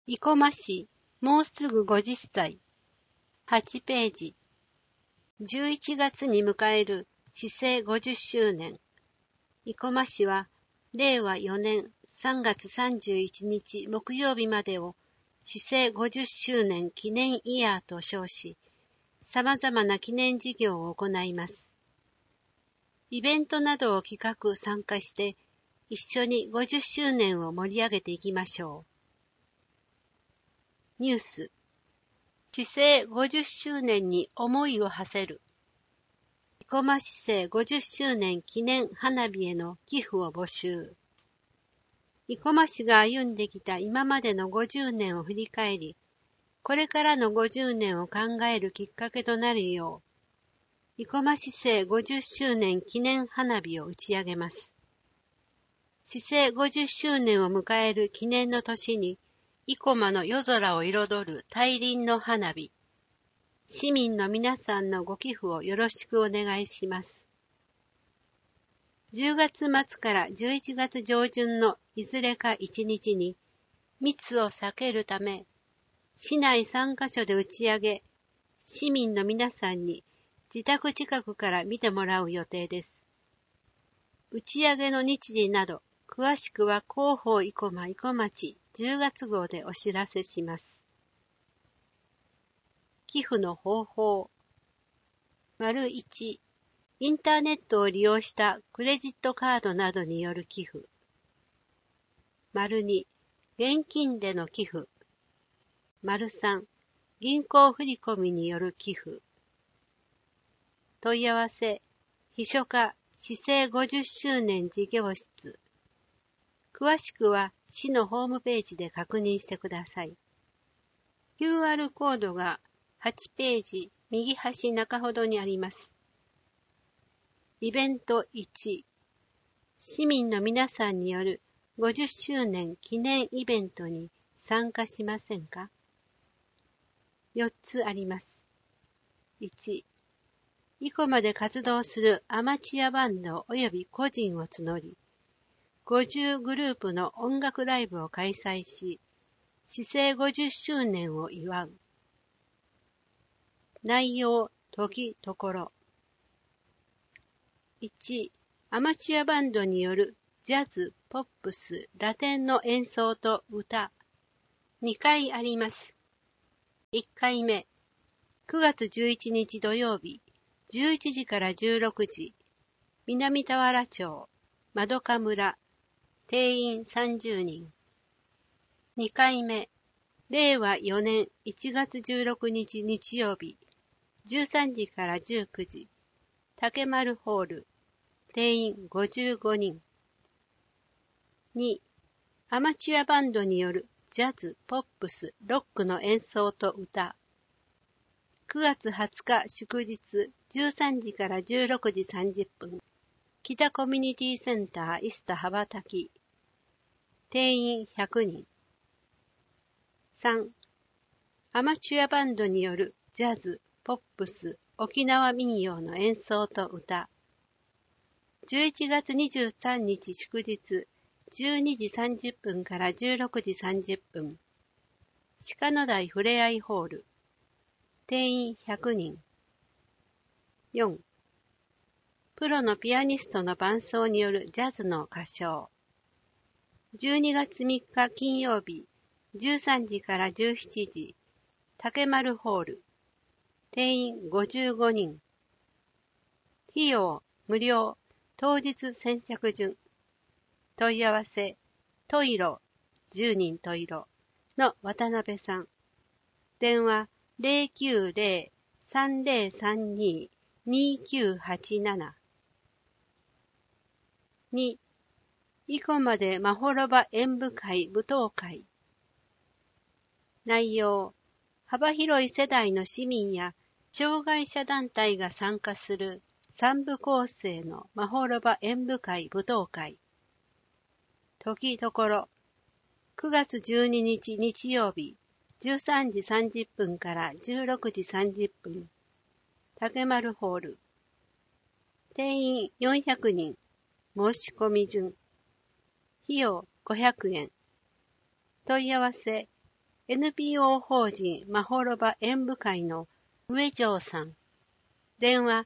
生駒市、もうすぐ50歳。8ページ。11月に迎える市政50周年。生駒市は、令和4年3月31日木曜日までを市政50周年記念イヤーと称し、様々な記念事業を行います。イベントなどを企画参加して、一緒に50周年を盛り上げていきましょう。ニュース。市政50周年に思いを馳せる。生駒市政50周年記念花火への寄付を募集。生駒市が歩んできた今までの50年を振り返り、これからの50年を考えるきっかけとなるよう、生駒市政50周年記念花火を打ち上げます。市政50周年を迎える記念の年に、生駒の夜空を彩る大輪の花火。市民の皆さんのご寄付をよろしくお願いします。10月末から11月上旬のいずれか1日に、密を避けるため、市内3カ所で打ち上げ、市民の皆さんに自宅近くから見てもらう予定です。打ち上げの日時など、詳しくは広報生駒生駒町10月号でお知らせします。寄付の方法。1、インターネットを利用したクレジットカードなどによる寄付。2、現金での寄付。3、銀行振込による寄付。問い合わせ、秘書課市政50周年事業室。詳しくは市のホームページで確認してください。QR コードが8ページ右端中ほどにあります。イベント1、市民の皆さんによる50周年記念イベントに参加しませんか？ 4 つあります。1、生駒で活動するアマチュアバンド及び個人を募り、50グループの音楽ライブを開催し、市政50周年を祝う。内容、時、ところ。1、アマチュアバンドによるジャズ、ポップス、ラテンの演奏と歌。2回あります。1回目、9月11日土曜日、11時から16時、南田原町、まどか村、定員30人。2回目、令和4年1月16日日曜日、13時から19時、竹丸ホール、定員55人。2、アマチュアバンドによるジャズ、ポップス、ロックの演奏と歌。9月20日祝日13時から16時30分。北コミュニティセンターイスタ羽ばたき。定員100人。3、アマチュアバンドによるジャズ、ポップス、沖縄民謡の演奏と歌。11月23日祝日、12時30分から16時30分。鹿野台ふれあいホール。定員100人。4、プロのピアニストの伴奏によるジャズの歌唱。12月3日金曜日、13時から17時、竹丸ホール。定員55人。費用無料。当日先着順。問い合わせ、トイロ、10人トイロの渡辺さん。電話090-3032-2987。2、生駒でまほろば演舞会舞踏会。内容、幅広い世代の市民や障害者団体が参加する3部構成のまほろば演舞会舞踏会。時ところ、9月12日日曜日、13時30分から16時30分。竹丸ホール。定員400人。申し込み順。費用500円。問い合わせ、 NPO 法人まほろば演舞会の上条さん。電話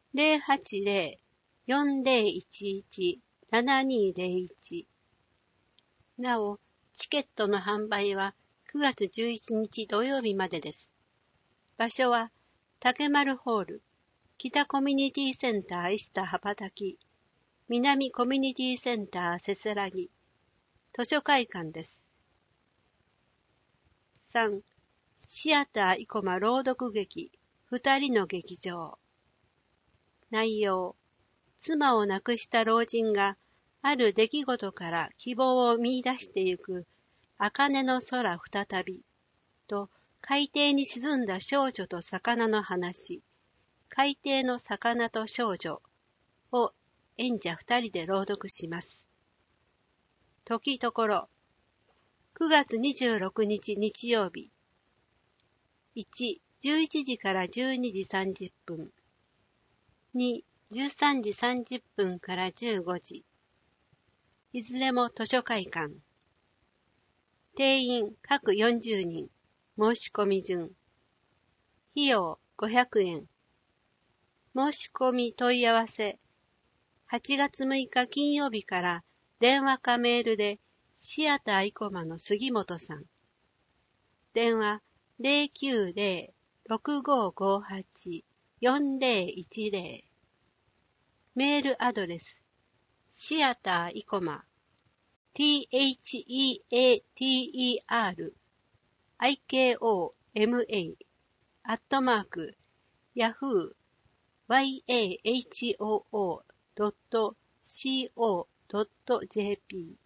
080-4011-7201。なお、チケットの販売は9月11日土曜日までです。場所は竹丸ホール、北コミュニティセンター石田羽ばたき、南コミュニティセンターせせらぎ、図書会館です。3. シアター生駒朗読劇、二人の劇場。内容、妻を亡くした老人がある出来事から希望を見出してゆく茜の空再びと海底に沈んだ少女と魚の話、海底の魚と少女を演者二人で朗読します。時ところ、9月26日日曜日、1、11時から12時30分、2、13時30分から15時、いずれも図書会館。定員各40人、申し込み順。費用500円。申し込み問い合わせ。8月6日金曜日から電話かメールでシアター生駒の杉本さん。電話090-6558-4010。メールアドレスシアター生駒teater,ikoma@yahoo.co.jp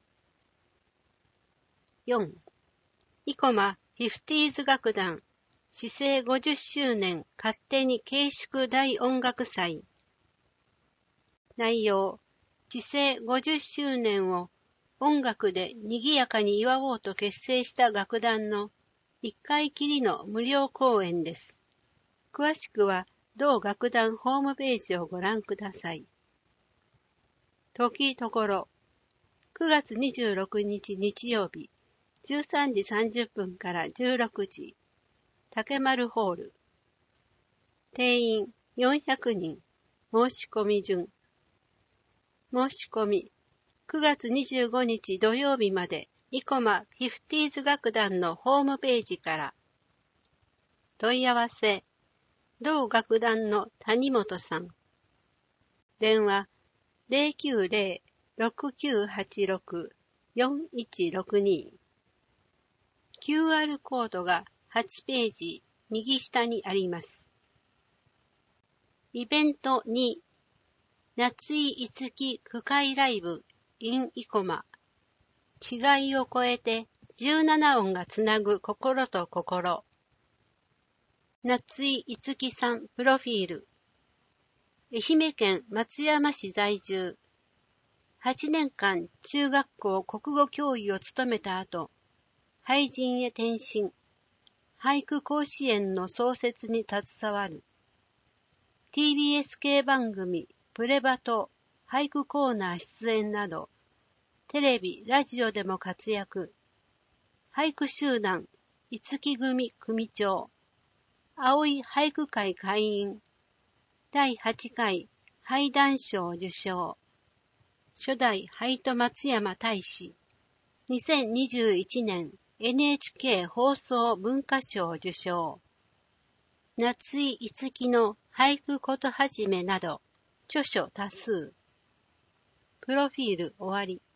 4. 生駒フィフティーズ楽団市制50周年勝手に慶祝大音楽祭。内容、市制50周年を音楽で賑やかに祝おうと結成した楽団の一回きりの無料公演です。詳しくは同楽団ホームページをご覧ください。時ところ、9月26日日曜日、13時30分から16時、竹丸ホール。定員400人、申し込み順。申し込み、9月25日土曜日まで、生駒フィフティーズ楽団のホームページから。問い合わせ、同楽団の谷本さん。電話、090-6986-4162。QR コードが8ページ右下にあります。イベント2、夏井いつき句会ライブ in 生駒。違いを超えて17音がつなぐ心と心。夏井いつきさんプロフィール。愛媛県松山市在住。8年間中学校国語教諭を務めた後、俳人へ転身。俳句甲子園の創設に携わる。TBS 系番組プレバト俳句コーナー出演など、テレビ、ラジオでも活躍。俳句集団、いつき組組長。葵俳句会会員。第8回俳壇賞受賞。初代俳都松山大使。2021年 NHK 放送文化賞受賞。夏井いつきの俳句ことはじめなど、著書多数。プロフィール終わり。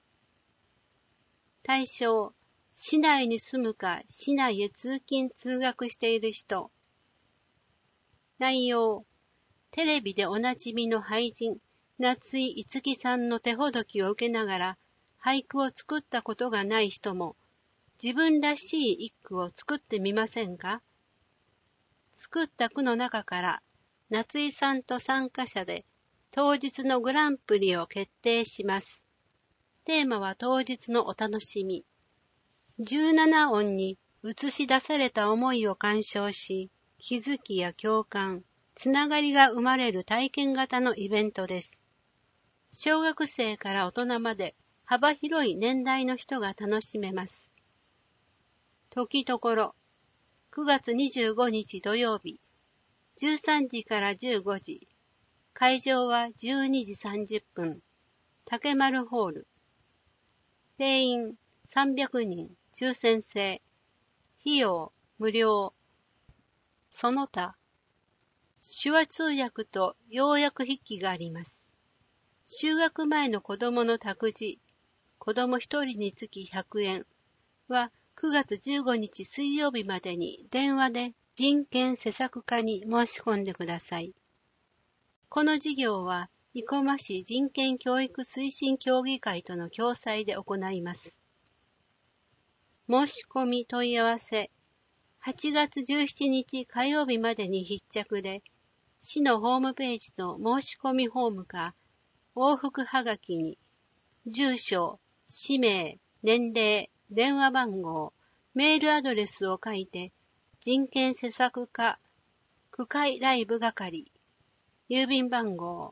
対象、市内に住むか市内へ通勤通学している人。内容、テレビでおなじみの俳人、夏井いつきさんの手ほどきを受けながら、俳句を作ったことがない人も、自分らしい一句を作ってみませんか？作った句の中から、夏井さんと参加者で当日のグランプリを決定します。テーマは当日のお楽しみ。17音に映し出された思いを鑑賞し、気づきや共感、つながりが生まれる体験型のイベントです。小学生から大人まで幅広い年代の人が楽しめます。 時ところ、9月25日土曜日、13時から15時、会場は12時30分、竹丸ホール。定員300人、抽選制。費用無料。その他、手話通訳と要約筆記があります。就学前の子供の託児、子供1人につき100円は9月15日水曜日までに電話で人権施策課に申し込んでください。この事業は生駒市人権教育推進協議会との共催で行います。申し込み問い合わせ、8月17日火曜日までに必着で、市のホームページの申し込みフォームか、往復はがきに、住所、氏名、年齢、電話番号、メールアドレスを書いて、人権施策課、区会ライブ係、郵便番号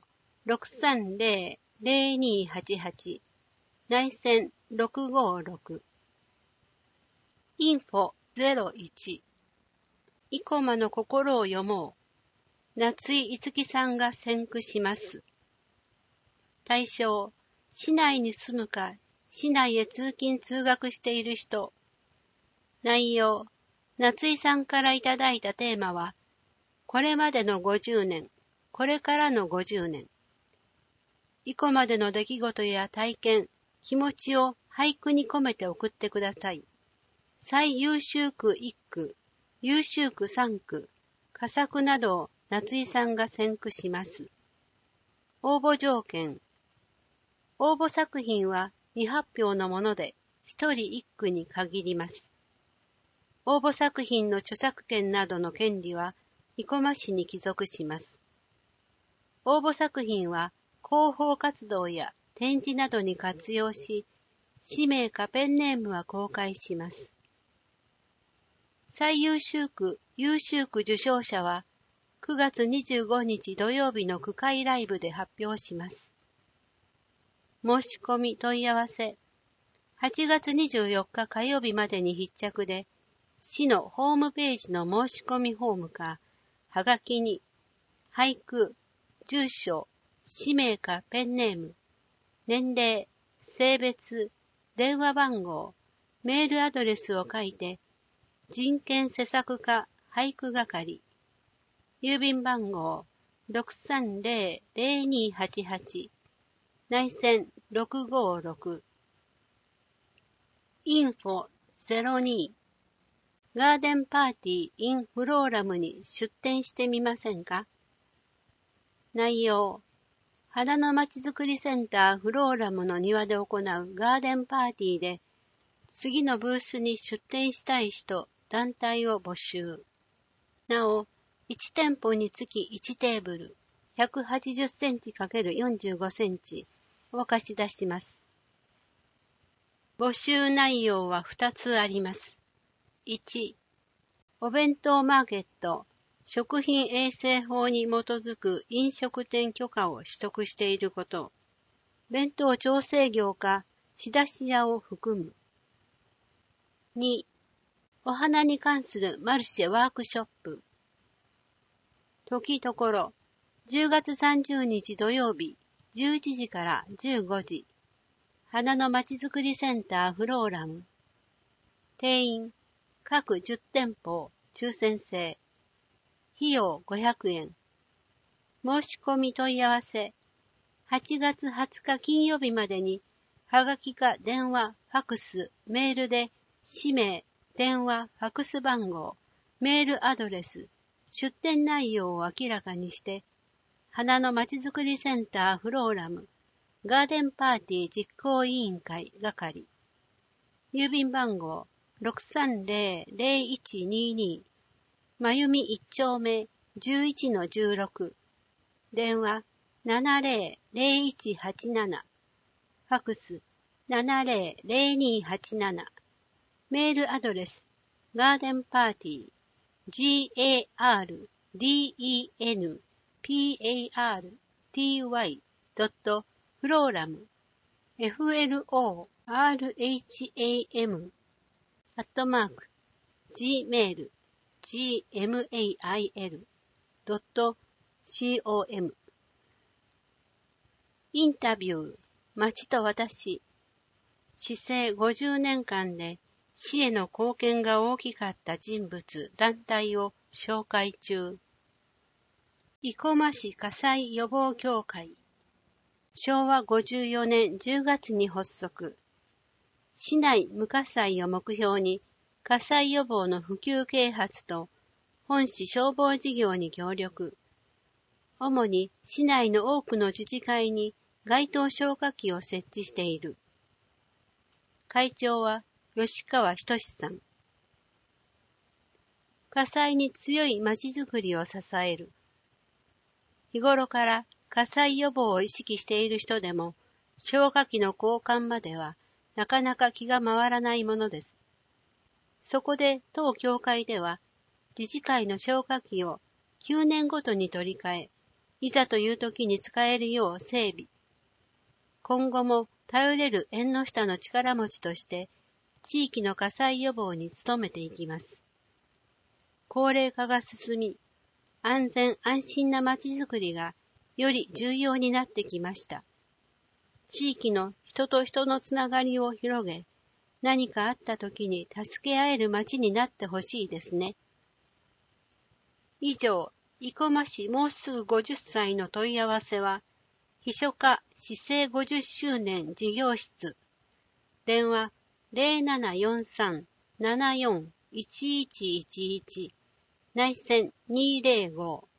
630-0288 内線656 info 01生駒の心を読もう。夏井いつきさんが選句します。対象、市内に住むか、市内へ通勤通学している人。内容、夏井さんからいただいたテーマは、これまでの50年、これからの50年。生駒での出来事や体験、気持ちを俳句に込めて送ってください。最優秀句1句、優秀句3句、佳作などを夏井さんが選句します。応募条件。応募作品は未発表のもので、1人1句に限ります。応募作品の著作権などの権利は、生駒市に帰属します。応募作品は、広報活動や展示などに活用し、氏名かペンネームは公開します。最優秀句、優秀句受賞者は、9月25日土曜日の区会ライブで発表します。申し込み問い合わせ、8月24日火曜日までに必着で、市のホームページの申し込みフォームか、はがきに、俳句、住所、氏名かペンネーム、年齢、性別、電話番号、メールアドレスを書いて、人権施策課俳句係、郵便番号 630-0288 内線656 info 02ガーデンパーティー in フローラムに出店してみませんか？内容、花のまちづくりセンターフローラムの庭で行うガーデンパーティーで、次のブースに出店したい人、団体を募集。なお、1店舗につき1テーブル、180センチ ×45 センチを貸し出します。募集内容は2つあります。1、お弁当マーケット、食品衛生法に基づく飲食店許可を取得していること。弁当調整業か仕出し屋を含む。2、お花に関するマルシェワークショップ。時ところ、10月30日土曜日、11時から15時。花のまちづくりセンターフローラム。定員、各10店舗、抽選制。費用500円。申し込み問い合わせ、8月20日金曜日までに、はがきか電話、ファクス、メールで、氏名、電話、ファクス番号、メールアドレス、出店内容を明らかにして、花のまちづくりセンターフローラム、ガーデンパーティー実行委員会係、郵便番号 630-0122、まゆみ1丁目 11-16、電話 70-0187、ファクス 70-0287、メールアドレス、ガーデンパーティー、gardenparty.floram、FLORHAM、@gmail.com gmail, gmail.com。インタビュー、町と私。市政50年間で市への貢献が大きかった人物、団体を紹介中。生駒市火災予防協会。昭和54年10月に発足。市内無火災を目標に火災予防の普及啓発と本市消防事業に協力。主に市内の多くの自治会に街頭消火器を設置している。会長は吉川仁さん。火災に強いまちづくりを支える。日頃から火災予防を意識している人でも、消火器の交換まではなかなか気が回らないものです。そこで当協会では、自治会の消火器を9年ごとに取り替え、いざという時に使えるよう整備。今後も頼れる縁の下の力持ちとして、地域の火災予防に努めていきます。高齢化が進み、安全安心なまちづくりがより重要になってきました。地域の人と人のつながりを広げ、何かあった時に助け合える町になってほしいですね。以上、生駒市もうすぐ50歳の問い合わせは、秘書課市政50周年事業室。電話0743-74-1111内線205